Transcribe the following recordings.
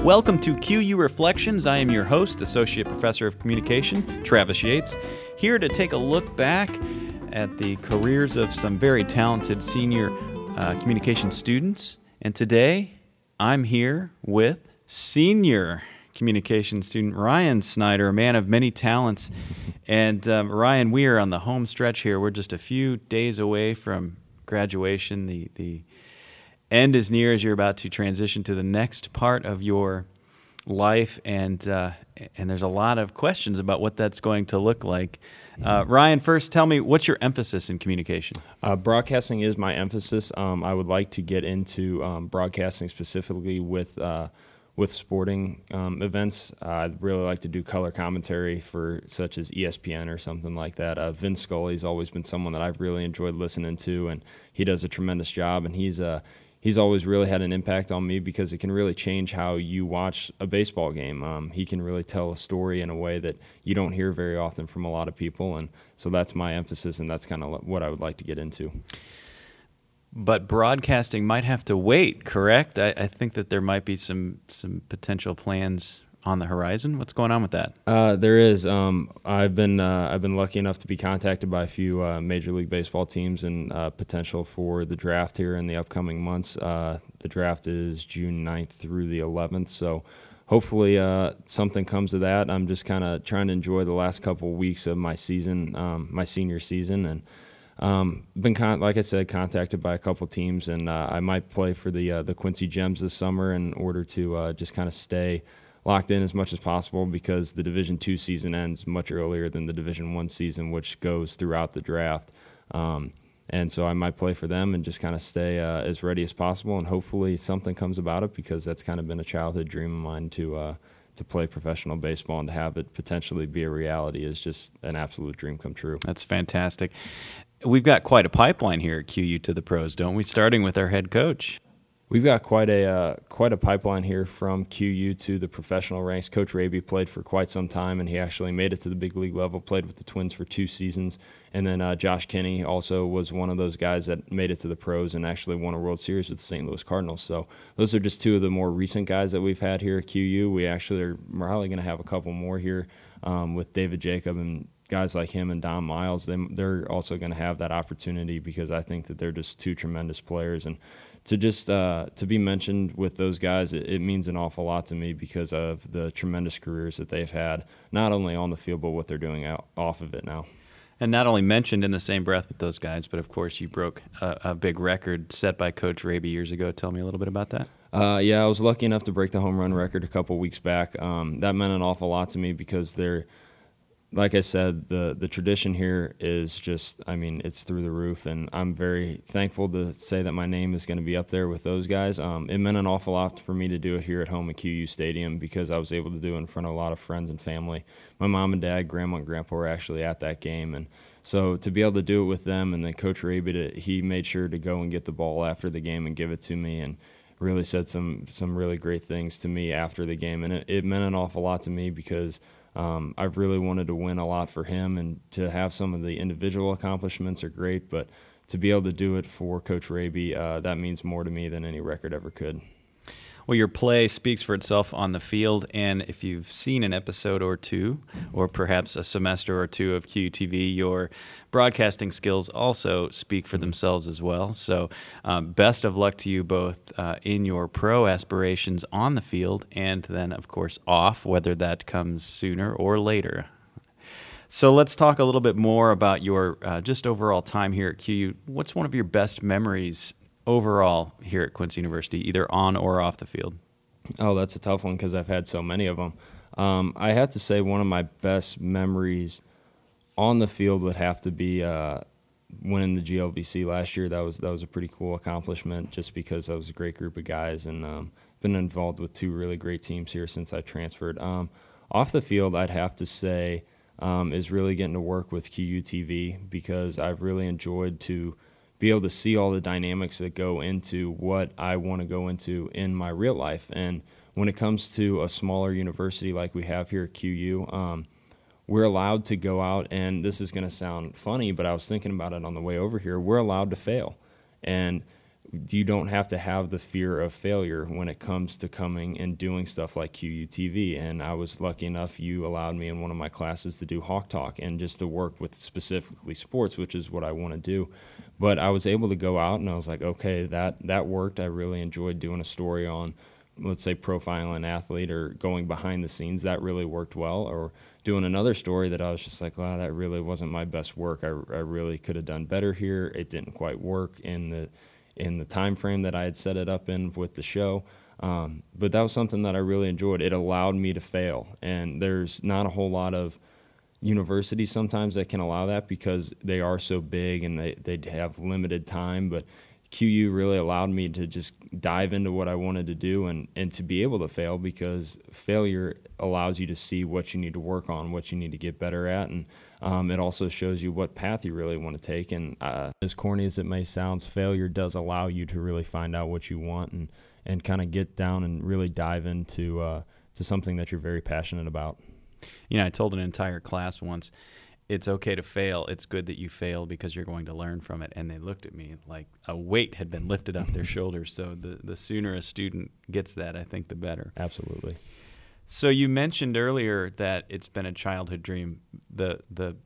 Welcome to QU Reflections. I am your host, Associate Professor of Communication, Travis Yates, here to take a look back at the careers of some very talented senior communication students. And today, I'm here with senior communication student Ryan Snyder, a man of many talents. And Ryan, we are on the home stretch here. We're just a few days away from graduation. The end is near as you're about to transition to the next part of your life, and there's a lot of questions about what that's going to look like. Ryan, first, tell me, what's your emphasis in communication? Broadcasting is my emphasis. I would like to get into broadcasting specifically with sporting events. I'd really like to do color commentary for such as ESPN or something like that. Vince Scully's always been someone that I've really enjoyed listening to, and he does a tremendous job, and he's always really had an impact on me because it can really change how you watch a baseball game. He can really tell a story in a way that you don't hear very often from a lot of people, and so that's my emphasis, and that's kind of what I would like to get into. But broadcasting might have to wait, correct? I think that there might be some potential plans on the horizon. What's going on with that? There is. I've been lucky enough to be contacted by a few Major League Baseball teams and potential for the draft here in the upcoming months. The draft is June 9th through the 11th, so hopefully something comes of that. I'm just kind of trying to enjoy the last couple weeks of my season, my senior season, and been like I said, contacted by a couple teams, and I might play for the Quincy Gems this summer in order to just kind of stay locked in as much as possible because the Division II season ends much earlier than the Division I season, which goes throughout the draft. And so I might play for them and just kind of stay as ready as possible, and hopefully something comes about it because that's kind of been a childhood dream of mine to play professional baseball, and to have it potentially be a reality is just an absolute dream come true. That's fantastic. We've got quite a pipeline here at QU to the pros, don't we? Starting with our head coach. We've got quite a pipeline here from QU to the professional ranks. Coach Raby played for quite some time, and he actually made it to the big league level, played with the Twins for 2 seasons. And then Josh Kinney also was one of those guys that made it to the pros and actually won a World Series with the St. Louis Cardinals. So those are just 2 of the more recent guys that we've had here at QU. We actually are probably going to have a couple more here with David Jacob and guys like him and Don Miles. They're also going to have that opportunity because I think that they're just 2 tremendous players. And to just to be mentioned with those guys, it means an awful lot to me because of the tremendous careers that they've had, not only on the field, but what they're doing off of it now. And not only mentioned in the same breath with those guys, but of course you broke a big record set by Coach Raby years ago. Tell me a little bit about that. Yeah, I was lucky enough to break the home run record a couple weeks back. That meant an awful lot to me because like I said, the tradition here is just, it's through the roof, and I'm very thankful to say that my name is going to be up there with those guys. It meant an awful lot for me to do it here at home at QU Stadium because I was able to do it in front of a lot of friends and family. My mom and dad, grandma and grandpa were actually at that game, and so to be able to do it with them, and then Coach Raby, he made sure to go and get the ball after the game and give it to me, and really said some really great things to me after the game, and it meant an awful lot to me because I've really wanted to win a lot for him, and to have some of the individual accomplishments are great, but to be able to do it for Coach Raby, that means more to me than any record ever could. Well, your play speaks for itself on the field, and if you've seen an episode or 2, or perhaps a semester or 2 of QUTV, your broadcasting skills also speak for themselves as well. So best of luck to you both in your pro aspirations on the field, and then, of course, off, whether that comes sooner or later. So let's talk a little bit more about your just overall time here at QU. What's one of your best memories overall here at Quincy University, either on or off the field? Oh, that's a tough one because I've had so many of them. I have to say one of my best memories on the field would have to be winning the GLVC last year. That was a pretty cool accomplishment just because that was a great group of guys, and been involved with 2 really great teams here since I transferred. Off the field, I'd have to say is really getting to work with QUTV because I've really enjoyed to be able to see all the dynamics that go into what I want to go into in my real life. And when it comes to a smaller university like we have here at QU, we're allowed to go out, and this is going to sound funny, but I was thinking about it on the way over here. We're allowed to fail. And you don't have to have the fear of failure when it comes to coming and doing stuff like QUTV. And I was lucky enough, you allowed me in one of my classes to do Hawk Talk and just to work with specifically sports, which is what I want to do. But I was able to go out and I was like, okay, that worked. I really enjoyed doing a story on, let's say, profiling an athlete or going behind the scenes. That really worked well. Or doing another story that I was just like, wow, that really wasn't my best work. I really could have done better here. It didn't quite work in the time frame that I had set it up in with the show. But that was something that I really enjoyed. It allowed me to fail. And there's not a whole lot of universities sometimes that can allow that because they are so big and they have limited time. But QU really allowed me to just dive into what I wanted to do and to be able to fail, because failure allows you to see what you need to work on, what you need to get better at, and it also shows you what path you really want to take. And as corny as it may sound, failure does allow you to really find out what you want and kind of get down and really dive into to something that you're very passionate about. You know, I told an entire class once, it's okay to fail. It's good that you fail because you're going to learn from it. And they looked at me like a weight had been lifted off their shoulders. So the sooner a student gets that, I think the better. Absolutely. So you mentioned earlier that it's been a childhood dream, the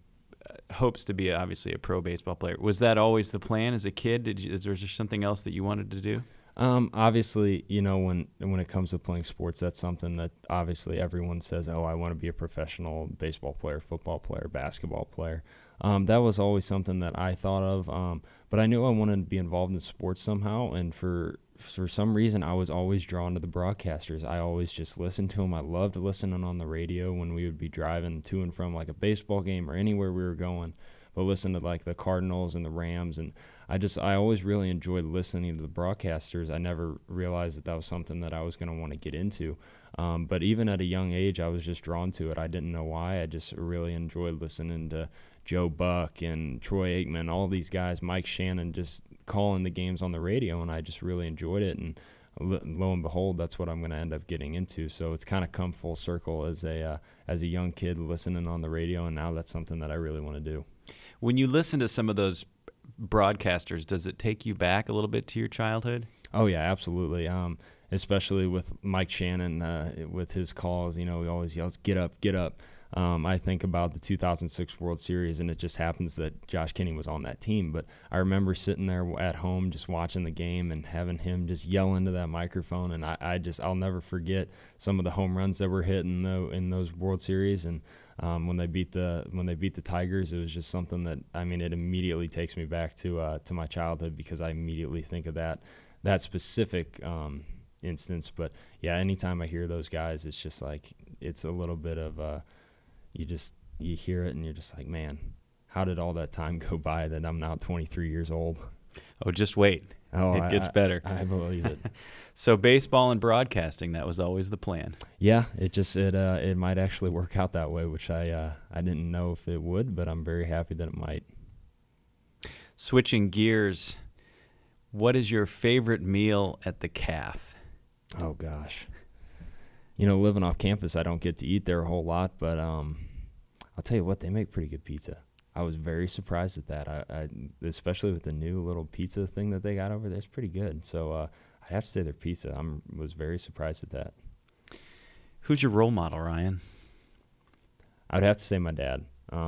hopes to be obviously a pro baseball player. Was that always the plan as a kid? Is there something else that you wanted to do? Obviously, you know, when it comes to playing sports, that's something that obviously everyone says, oh, I want to be a professional baseball player, football player, basketball player. That was always something that I thought of. But I knew I wanted to be involved in sports somehow. And for some reason, I was always drawn to the broadcasters. I always just listened to them. I loved listening on the radio when we would be driving to and from like a baseball game or anywhere we were going. But listen to like the Cardinals and the Rams, and I always really enjoyed listening to the broadcasters. I never realized that was something that I was going to want to get into. But even at a young age, I was just drawn to it. I didn't know why. I just really enjoyed listening to Joe Buck and Troy Aikman, all these guys, Mike Shannon, just calling the games on the radio, and I just really enjoyed it. And lo and behold, that's what I'm going to end up getting into. So it's kind of come full circle as a young kid listening on the radio, and now that's something that I really want to do. When you listen to some of those broadcasters, does it take you back a little bit to your childhood? Oh, yeah, absolutely. Especially with Mike Shannon, with his calls, you know, he always yells, get up, get up. I think about the 2006 World Series, and it just happens that Josh Kinney was on that team. But I remember sitting there at home just watching the game and having him just yell into that microphone. And I'll never forget some of the home runs that were hit in those World Series. And when they beat the Tigers, it was just something that, I mean, it immediately takes me back to my childhood, because I immediately think of that specific instance. But yeah, anytime I hear those guys, it's just like, it's a little bit of you hear it and you're just like, man, how did all that time go by that I'm now 23 years old? Oh, just wait. It gets better. I believe it. So baseball and broadcasting, that was always the plan. Yeah, it might actually work out that way, which I didn't know if it would, but I'm very happy that it might. Switching gears, what is your favorite meal at the Calf? Oh, gosh. You know, living off campus, I don't get to eat there a whole lot, but I'll tell you what, they make pretty good pizza. I was very surprised at that. I especially with the new little pizza thing that they got over there, it's pretty good. So I'd have to say their pizza. Was very surprised at that. Who's your role model, Ryan? I'd have to say my dad.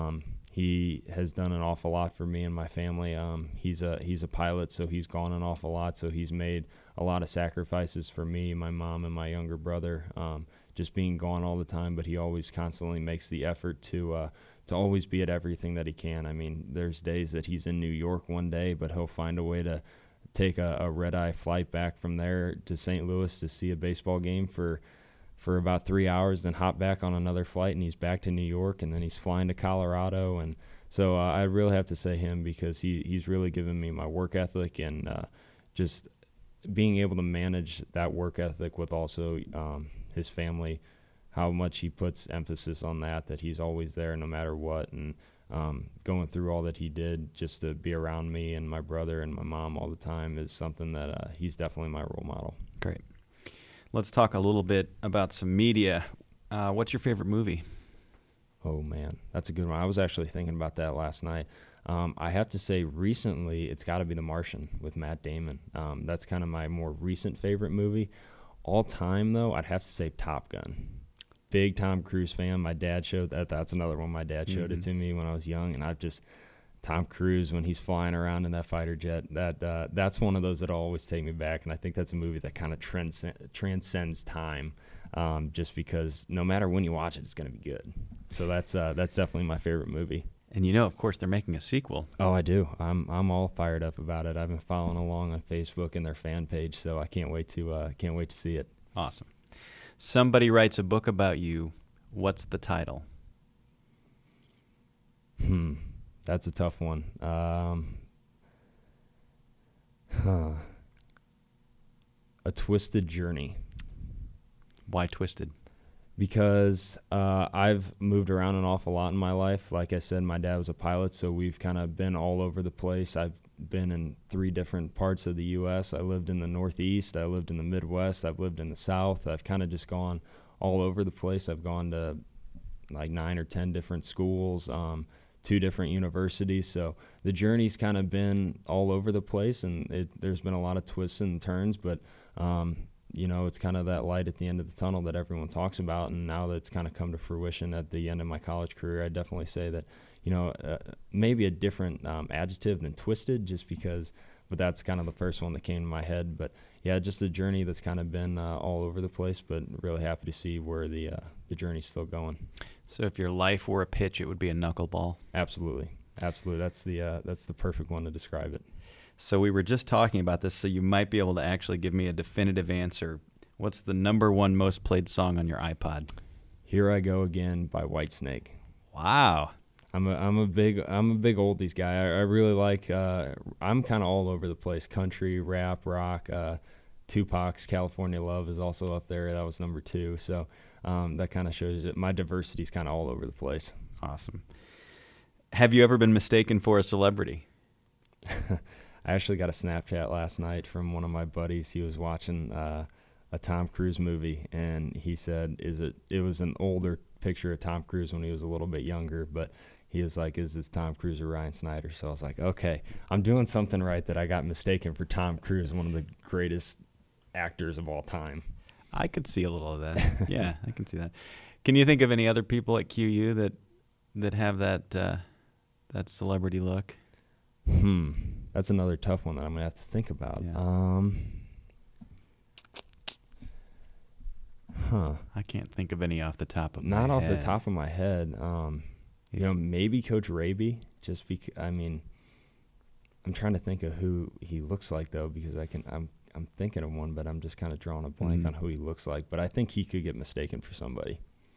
He has done an awful lot for me and my family. He's a pilot, so he's gone an awful lot. So he's made a lot of sacrifices for me, my mom, and my younger brother, just being gone all the time. But he always constantly makes the effort to always be at everything that he can. I mean, there's days that he's in New York one day, but he'll find a way to take a red-eye flight back from there to St. Louis to see a baseball game for about 3 hours, then hop back on another flight, and he's back to New York, and then he's flying to Colorado. And so I really have to say him, because he's really given me my work ethic, and just being able to manage that work ethic with also his family, how much he puts emphasis on that he's always there no matter what, and going through all that he did just to be around me and my brother and my mom all the time is something that he's definitely my role model. Great. Let's talk a little bit about some media. What's your favorite movie? Oh, man, that's a good one. I was actually thinking about that last night. I have to say recently it's got to be The Martian with Matt Damon. That's kind of my more recent favorite movie. All time, though, I'd have to say Top Gun. Big Tom Cruise fan. My dad showed that. That's another one. My dad showed it to me when I was young, and Tom Cruise when he's flying around in that fighter jet, that's one of those that'll always take me back, and I think that's a movie that kind of transcends time, just because no matter when you watch it, it's going to be good. So that's definitely my favorite movie. And of course, they're making a sequel. Oh, I do. I'm all fired up about it. I've been following along on Facebook and their fan page, so I can't wait to see it. Awesome. Somebody writes a book about you. What's the title? That's a tough one. A Twisted Journey. Why twisted? Because I've moved around an awful lot in my life. Like I said, my dad was a pilot, so we've kind of been all over the place. I've been in 3 different parts of the U.S. I lived in the Northeast. I lived in the Midwest. I've lived in the South. I've kind of just gone all over the place. I've gone to like 9 or 10 different schools, 2 different universities. So the journey's kind of been all over the place, and there's been a lot of twists and turns, but it's kind of that light at the end of the tunnel that everyone talks about. And now that it's kind of come to fruition at the end of my college career, I definitely say that, maybe a different adjective than twisted, but that's kind of the first one that came to my head. But yeah, just a journey that's kind of been all over the place, but really happy to see where the journey's still going. So if your life were a pitch, it would be a knuckleball? Absolutely. That's the perfect one to describe it. So we were just talking about this, so you might be able to actually give me a definitive answer. What's the number 1 most played song on your iPod? Here I Go Again by Whitesnake. Wow. I'm a big oldies guy. I really like. I'm kind of all over the place. Country, rap, rock. Tupac's California Love is also up there. That was number 2. So that kind of shows that my diversity is kind of all over the place. Awesome. Have you ever been mistaken for a celebrity? I actually got a Snapchat last night from one of my buddies. He was watching a Tom Cruise movie, and he said, it was an older picture of Tom Cruise when he was a little bit younger, but he was like, is this Tom Cruise or Ryan Snyder? So I was like, okay, I'm doing something right that I got mistaken for Tom Cruise, one of the greatest actors of all time. I could see a little of that. Yeah, I can see that. Can you think of any other people at QU that have that celebrity look? That's another tough one that I'm gonna have to think about. Yeah. I can't think of any off the top of my head. Not off the top of my head. Maybe Coach Raby. Just because I'm trying to think of who he looks like though, because I'm thinking of one, but I'm just kind of drawing a blank on who he looks like. But I think he could get mistaken for somebody.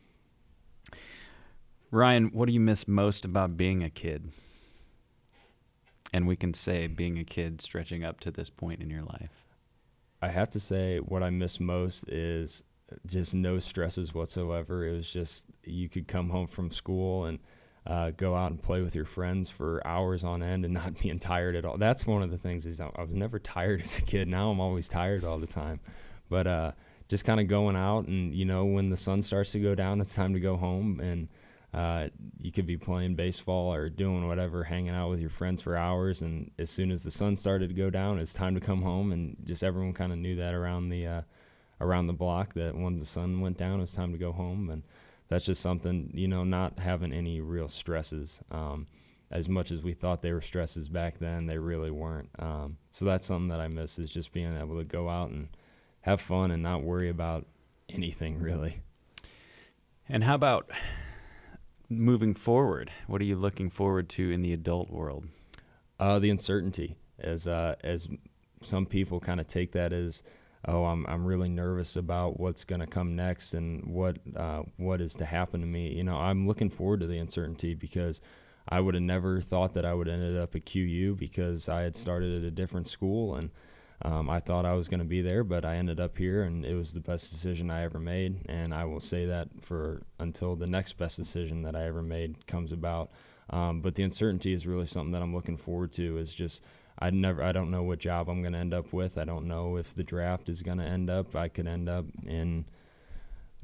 Ryan, what do you miss most about being a kid? And we can say being a kid stretching up to this point in your life. I have to say what I miss most is just no stresses whatsoever. It was just you could come home from school and go out and play with your friends for hours on end and not being tired at all. That's one of the things is I was never tired as a kid. Now I'm always tired all the time. But just kind of going out and, when the sun starts to go down, it's time to go home. And you could be playing baseball or doing whatever, hanging out with your friends for hours. And as soon as the sun started to go down, it's time to come home. And just everyone kind of knew that around the block that when the sun went down, it was time to go home. And that's just something, not having any real stresses. As much as we thought they were stresses back then, they really weren't. So that's something that I miss is just being able to go out and have fun and not worry about anything really. And how about moving forward? What are you looking forward to in the adult world? The uncertainty, as some people kind of take that as, I'm really nervous about what's going to come next and what is to happen to me. I'm looking forward to the uncertainty because I would have never thought that I would have ended up at QU because I had started at a different school and I thought I was going to be there, but I ended up here and it was the best decision I ever made. And I will say that until the next best decision that I ever made comes about. But the uncertainty is really something that I'm looking forward to is just, I don't know what job I'm going to end up with. I don't know if the draft is going to end up. I could end up in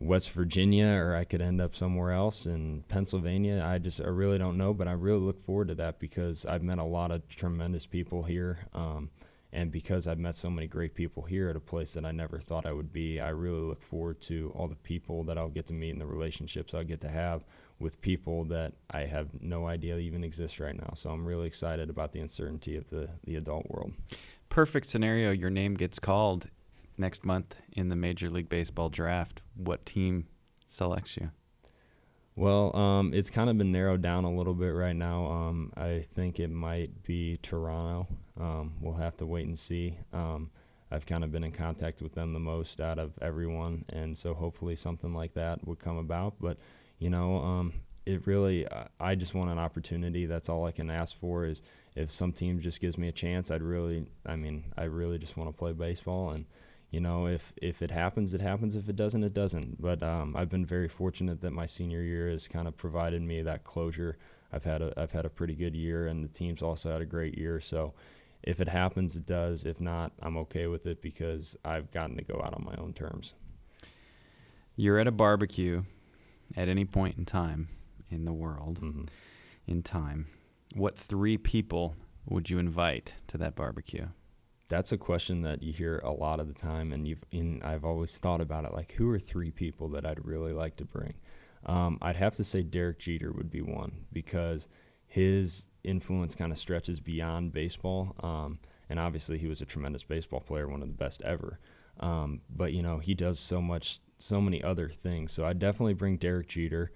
West Virginia, or I could end up somewhere else in Pennsylvania. I really don't know, but I really look forward to that because I've met a lot of tremendous people here. And because I've met so many great people here at a place that I never thought I would be, I really look forward to all the people that I'll get to meet and the relationships I'll get to have with people that I have no idea even exist right now. So I'm really excited about the uncertainty of the adult world. Perfect scenario, your name gets called next month in the Major League Baseball draft. What team selects you? Well, it's kind of been narrowed down a little bit right now. I think it might be Toronto. We'll have to wait and see. I've kind of been in contact with them the most out of everyone, and so hopefully something like that would come about. But, it really, I just want an opportunity. That's all I can ask for is if some team just gives me a chance, I really just want to play baseball. And, if it happens, it happens. If it doesn't, it doesn't. But I've been very fortunate that my senior year has kind of provided me that closure. I've had a pretty good year, and the team's also had a great year. So if it happens, it does. If not, I'm okay with it because I've gotten to go out on my own terms. You're at a barbecue at any point in time in the world, in time. What 3 people would you invite to that barbecue? That's a question that you hear a lot of the time, and I've always thought about it, like, who are 3 people that I'd really like to bring? I'd have to say Derek Jeter would be one because his influence kind of stretches beyond baseball, and obviously he was a tremendous baseball player, one of the best ever. But, he does so many other things. So I'd definitely bring Derek Jeter.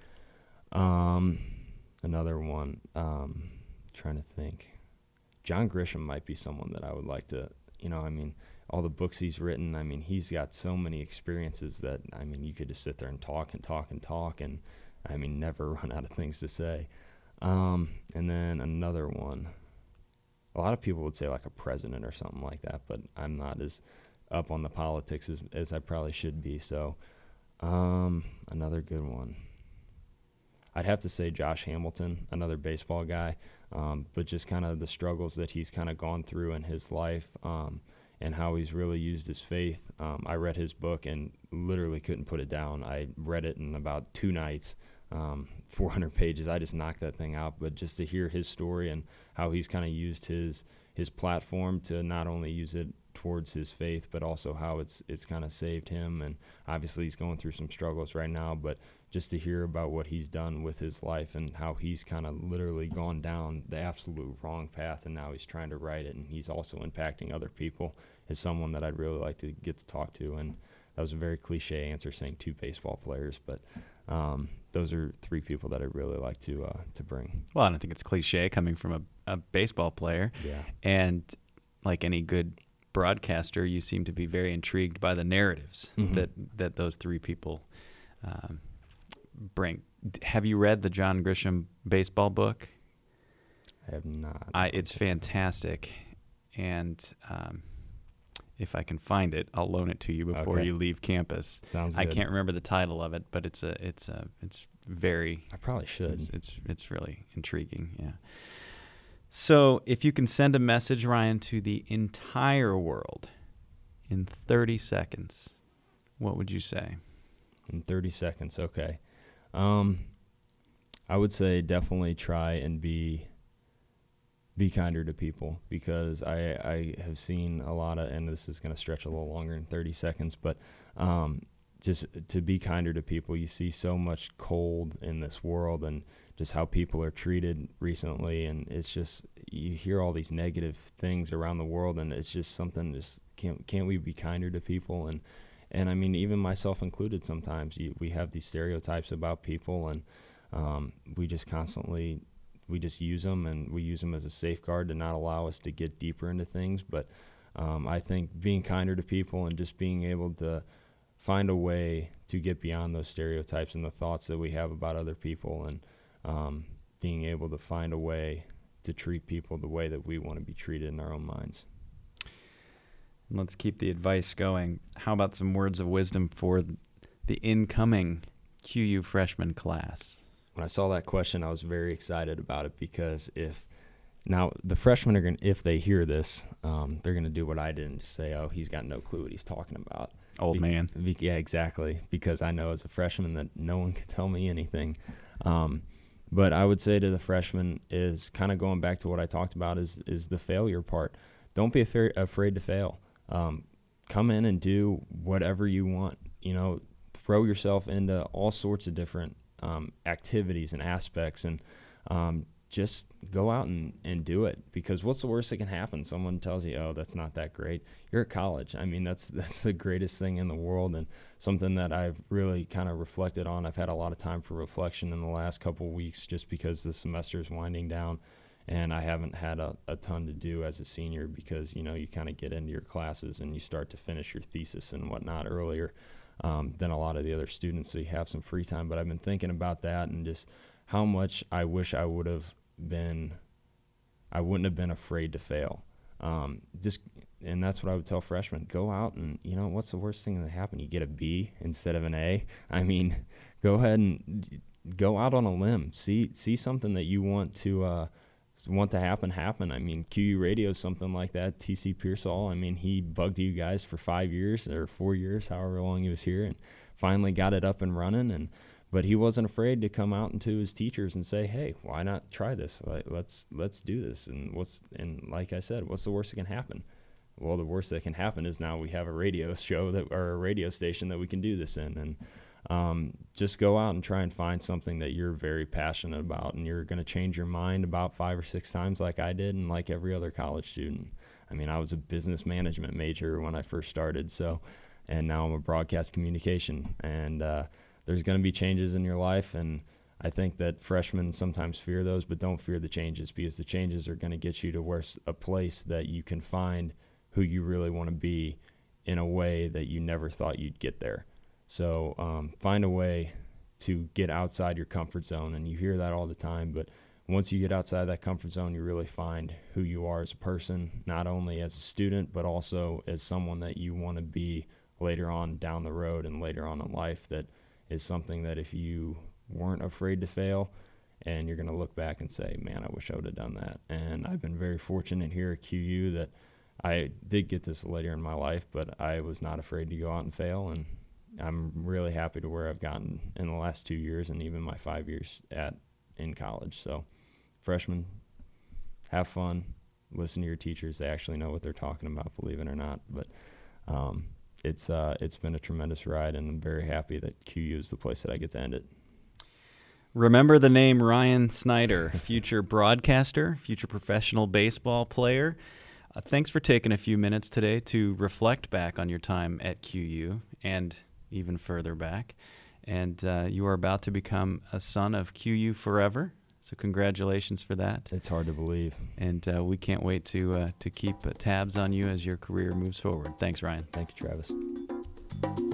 Another one, trying to think. John Grisham might be someone that I would like to, all the books he's written, he's got so many experiences that, you could just sit there and talk and talk and talk and, never run out of things to say. And then another one, a lot of people would say like a president or something like that, but I'm not as up on the politics as I probably should be. So another good one. I'd have to say Josh Hamilton, another baseball guy, but just kind of the struggles that he's kind of gone through in his life and how he's really used his faith. I read his book and literally couldn't put it down. I read it in about 2 nights, 400 pages. I just knocked that thing out. But just to hear his story and how he's kind of used his platform to not only use it towards his faith, but also how it's kind of saved him. And obviously he's going through some struggles right now, but just to hear about what he's done with his life and how he's kind of literally gone down the absolute wrong path and now he's trying to right it and he's also impacting other people is someone that I'd really like to get to talk to. And that was a very cliche answer saying 2 baseball players, but those are 3 people that I'd really like to bring. Well, I don't think it's cliche coming from a baseball player. Yeah. And like any good broadcaster, you seem to be very intrigued by the narratives that those 3 people bring. Have you read the John Grisham baseball book? I have not. It's fantastic, and if I can find it, I'll loan it to you before you leave campus. Sounds good. I can't remember the title of it, but it's very. I probably should. It's really intriguing. Yeah. So if you can send a message, Ryan, to the entire world in 30 seconds, what would you say? In 30 seconds, okay. I would say definitely try and be kinder to people because I have seen a lot of, and this is going to stretch a little longer than 30 seconds, but just to be kinder to people. You see so much cold in this world and just how people are treated recently, and it's just, you hear all these negative things around the world, and it's just something, just can't we be kinder to people? And I mean, even myself included, sometimes we have these stereotypes about people, and we just use them, and we use them as a safeguard to not allow us to get deeper into things. But I think being kinder to people and just being able to find a way to get beyond those stereotypes and the thoughts that we have about other people, and being able to find a way to treat people the way that we want to be treated in our own minds. Let's keep the advice going. How about some words of wisdom for the incoming QU freshman class? When I saw that question, I was very excited about it because now the freshmen are going to, if they hear this, they're going to do what I did and just say, oh, he's got no clue what he's talking about. Old man. Yeah, exactly. Because I know as a freshman that no one could tell me anything. But I would say to the freshmen is kind of going back to what I talked about is the failure part. Don't be afraid to fail. Come in and do whatever you want. Throw yourself into all sorts of different activities and aspects, and just go out and do it. Because what's the worst that can happen? Someone tells you, oh, that's not that great. You're at college. I mean, that's the greatest thing in the world, and something that I've really kind of reflected on. I've had a lot of time for reflection in the last couple of weeks just because the semester is winding down, and I haven't had a ton to do as a senior because, you kind of get into your classes and you start to finish your thesis and whatnot earlier than a lot of the other students, so you have some free time. But I've been thinking about that and just how much I wish I wouldn't have been afraid to fail. And that's what I would tell freshmen. Go out and, what's the worst thing that happen? You get a B instead of an A. I mean, go ahead and go out on a limb. See something that you want to happen. I mean, QU Radio is something like that. TC Pearsall, I mean, he bugged you guys for 5 years or 4 years, however long he was here, and finally got it up and running. But he wasn't afraid to come out into his teachers and say, hey, why not try this? Let's do this. And like I said, what's the worst that can happen? Well, the worst that can happen is now we have a radio show or a radio station that we can do this in. And just go out and try and find something that you're very passionate about, and you're going to change your mind about 5 or 6 times like I did and like every other college student. I mean, I was a business management major when I first started, and now I'm a broadcast communication. And there's going to be changes in your life, and I think that freshmen sometimes fear those, but don't fear the changes, because the changes are going to get you to a place that you can find who you really want to be in a way that you never thought you'd get there. So find a way to get outside your comfort zone, and you hear that all the time, but once you get outside that comfort zone, you really find who you are as a person, not only as a student, but also as someone that you want to be later on down the road and later on in life. That is something that if you weren't afraid to fail, and you're going to look back and say, man, I wish I would have done that. And I've been very fortunate here at QU that I did get this later in my life, but I was not afraid to go out and fail, and I'm really happy to where I've gotten in the last 2 years and even my 5 years in college. So freshmen, have fun, listen to your teachers. They actually know what they're talking about, believe it or not. But it's been a tremendous ride, and I'm very happy that QU is the place that I get to end it. Remember the name Ryan Snyder, future broadcaster, future professional baseball player. Thanks for taking a few minutes today to reflect back on your time at QU and even further back. And you are about to become a son of QU forever. So congratulations for that. It's hard to believe. And we can't wait to keep tabs on you as your career moves forward. Thanks, Ryan. Thank you, Travis.